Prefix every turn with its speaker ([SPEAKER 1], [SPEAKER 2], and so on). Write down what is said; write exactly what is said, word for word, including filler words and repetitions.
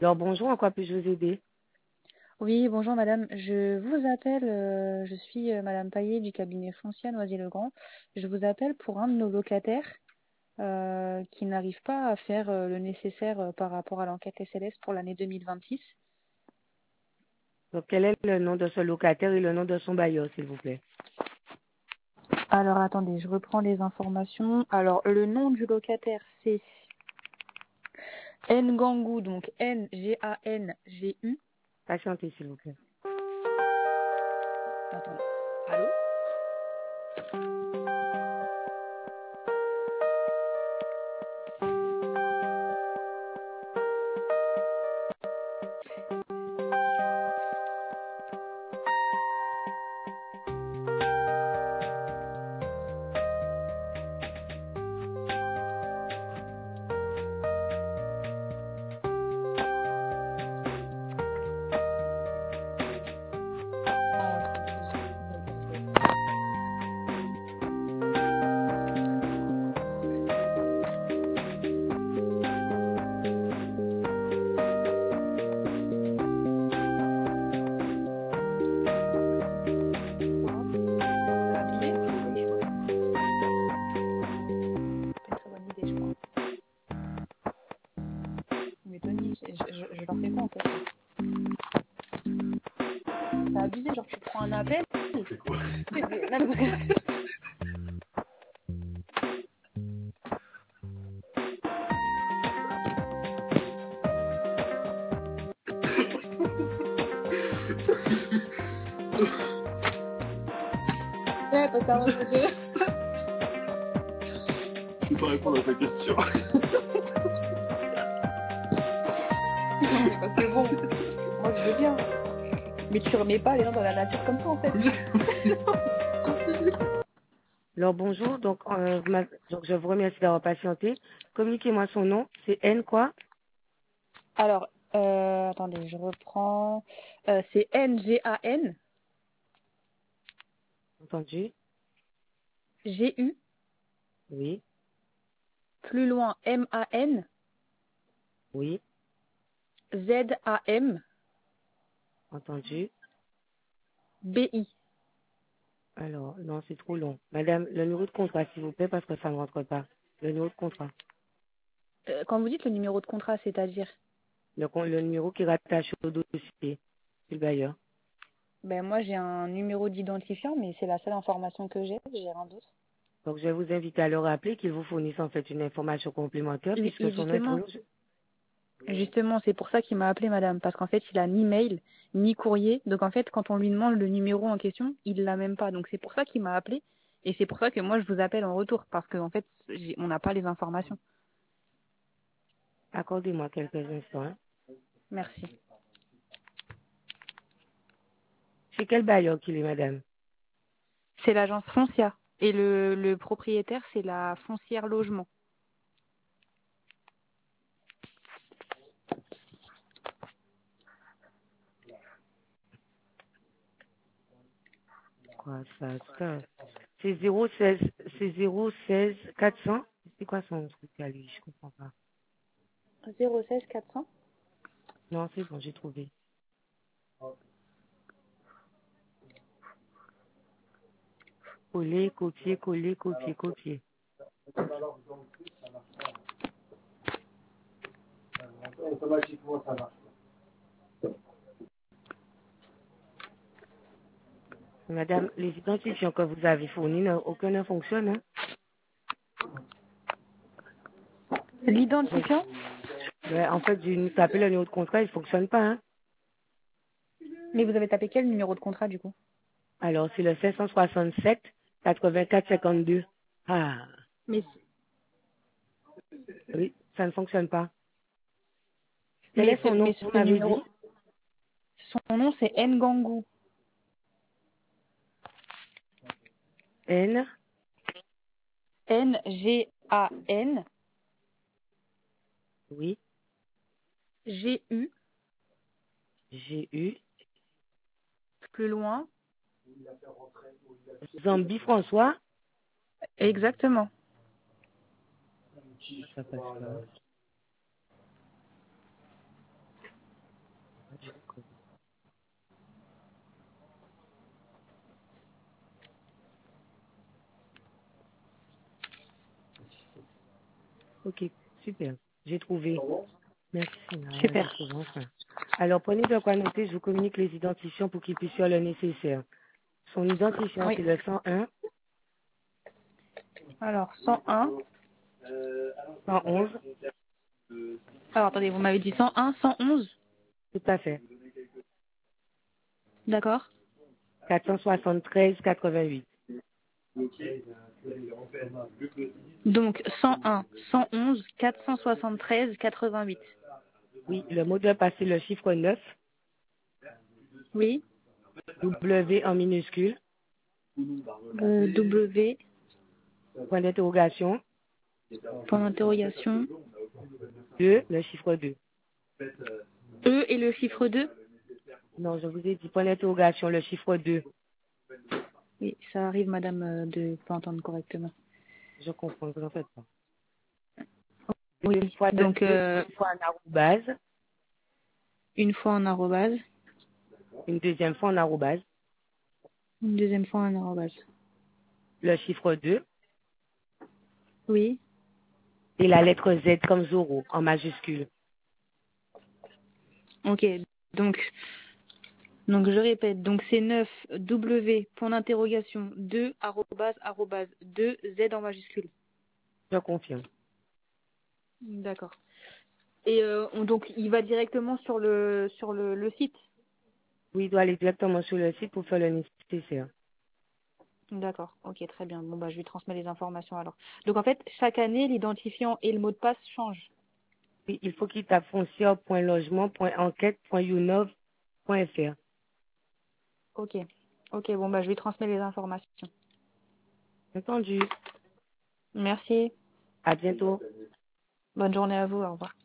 [SPEAKER 1] Alors bonjour, en quoi puis-je vous aider?
[SPEAKER 2] Oui, bonjour madame. Je vous appelle, euh, je suis euh, madame Paillet du cabinet foncier à Noisy-le-Grand. Je vous appelle pour un de nos locataires euh, qui n'arrive pas à faire euh, le nécessaire euh, par rapport à l'enquête S L S pour l'année deux mille vingt-six.
[SPEAKER 1] Donc quel est le nom de ce locataire et le nom de son bailleur, s'il vous plaît?
[SPEAKER 2] Alors attendez, je reprends les informations. Alors le nom du locataire c'est Ngangu, donc N G A N G U.
[SPEAKER 1] Patientez, s'il vous plaît.
[SPEAKER 2] Attendez. Allô? Abusé? Pas une très bonne idée, je crois. Mais Tony, je, je, je leur fais quoi en fait? C'est abusé, genre tu prends un appel. C'est de- non, mais parce que- Ouais, parce qu'à un moment donné.
[SPEAKER 3] Je peux pas répondre à ta question.
[SPEAKER 2] Non, mais parce que bon, moi je veux bien. Mais tu remets pas les gens dans la nature comme ça en fait.
[SPEAKER 1] Alors bonjour, donc, euh, vous m'avez- donc je vous remercie d'avoir patienté. Communiquez-moi son nom, c'est N quoi?
[SPEAKER 2] Alors, euh, attendez, je reprends. Euh, c'est N G A N
[SPEAKER 1] Entendu?
[SPEAKER 2] G U,
[SPEAKER 1] Oui,
[SPEAKER 2] plus loin M A N
[SPEAKER 1] oui,
[SPEAKER 2] Z A M
[SPEAKER 1] entendu.
[SPEAKER 2] B I.
[SPEAKER 1] Alors, non, c'est trop long. Madame, le numéro de contrat, s'il vous plaît, parce que ça ne rentre pas. Le numéro de contrat.
[SPEAKER 2] Euh, quand vous dites le numéro de contrat, c'est-à-dire,
[SPEAKER 1] Le, con- le numéro qui rattache au dossier, c'est le bailleur.
[SPEAKER 2] ben moi j'ai un numéro d'identifiant, mais c'est la seule information que j'ai. J'ai rien d'autre.
[SPEAKER 1] Donc je vais vous inviter à le rappeler qu'il vous fournisse en fait une information complémentaire
[SPEAKER 2] Et,
[SPEAKER 1] puisque
[SPEAKER 2] et
[SPEAKER 1] son nom est trop
[SPEAKER 2] justement,
[SPEAKER 1] long.
[SPEAKER 2] Justement, c'est pour ça qu'il m'a appelé madame, parce qu'en fait, il a ni mail, ni courrier. Donc en fait, quand on lui demande le numéro en question, il l'a même pas. Donc c'est pour ça qu'il m'a appelé. Et c'est pour ça que moi, je vous appelle en retour, parce qu'en fait, j'ai- on n'a pas les informations.
[SPEAKER 1] Accordez-moi quelques instants. Hein.
[SPEAKER 2] Merci.
[SPEAKER 1] Chez quel bailleur qu'il est, madame?
[SPEAKER 2] C'est l'agence Foncia. Et le, le propriétaire, c'est la foncière logement.
[SPEAKER 1] Quoi, ça, ça. C'est zéro seize, c'est zéro seize quatre cents. C'est quoi son truc à lui? Je comprends pas.
[SPEAKER 2] zéro seize quatre cents.
[SPEAKER 1] Non, c'est bon, j'ai trouvé. Coller, copier, coller, copier, copier.
[SPEAKER 3] Automatiquement, ça marche.
[SPEAKER 1] Madame, les identifiants que vous avez fournis, non, aucun ne fonctionne. Hein. Donc,
[SPEAKER 2] L'identifiant?
[SPEAKER 1] ouais, en fait, j'ai tapé le numéro de contrat, il ne fonctionne pas. Hein.
[SPEAKER 2] Mais vous avez tapé quel numéro de contrat du coup?
[SPEAKER 1] Alors, c'est le cinq cent soixante-sept quatre-vingt-quatre cinquante-deux. Ah,
[SPEAKER 2] Mais,
[SPEAKER 1] oui, ça ne fonctionne pas. Quel
[SPEAKER 2] mais,
[SPEAKER 1] est
[SPEAKER 2] ce,
[SPEAKER 1] son
[SPEAKER 2] mais
[SPEAKER 1] nom, vous
[SPEAKER 2] ce
[SPEAKER 1] m'avez
[SPEAKER 2] numéro,
[SPEAKER 1] dit?
[SPEAKER 2] son nom c'est Ngangu.
[SPEAKER 1] N,
[SPEAKER 2] N G A N
[SPEAKER 1] oui,
[SPEAKER 2] G U,
[SPEAKER 1] G, U,
[SPEAKER 2] plus loin.
[SPEAKER 1] Zambi François.
[SPEAKER 2] Exactement.
[SPEAKER 1] Ça passe pas. Ok, super. J'ai trouvé. Merci, Nara, j'ai
[SPEAKER 2] Super.
[SPEAKER 1] trouvé enfin. Alors, prenez de quoi noter, je vous communique les identifiants pour qu'ils puissent faire le nécessaire. Son identifiant,
[SPEAKER 2] Oui.
[SPEAKER 1] c'est le cent un,
[SPEAKER 2] Alors, cent un.
[SPEAKER 1] cent onze,
[SPEAKER 2] Alors, attendez, vous m'avez dit cent un, cent onze.
[SPEAKER 1] tout à fait,
[SPEAKER 2] D'accord.
[SPEAKER 1] quatre cent soixante-treize quatre-vingt-huit.
[SPEAKER 2] Donc, cent un, cent onze, quatre cent soixante-treize, quatre-vingt-huit.
[SPEAKER 1] Oui, le mot de passe, c'est le chiffre neuf,
[SPEAKER 2] Oui.
[SPEAKER 1] W en minuscule,
[SPEAKER 2] Euh, W,
[SPEAKER 1] point d'interrogation,
[SPEAKER 2] point d'interrogation.
[SPEAKER 1] deux, le chiffre deux.
[SPEAKER 2] E et le chiffre deux.
[SPEAKER 1] Non, je vous ai dit point d'interrogation, le chiffre deux.
[SPEAKER 2] Oui, ça arrive, madame, euh, de pas entendre correctement.
[SPEAKER 1] Je comprends, vous en faites pas.
[SPEAKER 2] Oui.
[SPEAKER 1] Une fois, de,
[SPEAKER 2] Donc,
[SPEAKER 1] deux,
[SPEAKER 2] euh,
[SPEAKER 1] une fois en arrobase,
[SPEAKER 2] une fois en arrobase,
[SPEAKER 1] une deuxième fois en arrobase,
[SPEAKER 2] une deuxième fois en arrobase.
[SPEAKER 1] le chiffre deux
[SPEAKER 2] Oui.
[SPEAKER 1] et la lettre Z comme Zoro en majuscule.
[SPEAKER 2] Ok. Donc, donc je répète. Donc, c'est neuf W, point d'interrogation, deux, arrobase, arrobase, deux, Z en majuscule.
[SPEAKER 1] Je confirme.
[SPEAKER 2] D'accord. Et euh, on- donc, il va directement sur le, sur le, le site.
[SPEAKER 1] Oui, il doit aller directement sur le site pour faire le nécessaire.
[SPEAKER 2] D'accord, ok, très bien. Bon, bah, je lui transmets les informations alors. Donc, en fait, chaque année, l'identifiant et le mot de passe changent.
[SPEAKER 1] Oui, il faut qu'il tape foncière point logement point enquête point younov point f r.
[SPEAKER 2] Ok, ok, bon, bah, je lui transmets les informations.
[SPEAKER 1] Entendu.
[SPEAKER 2] Merci.
[SPEAKER 1] À bientôt.
[SPEAKER 2] Bonne journée à vous. Au revoir.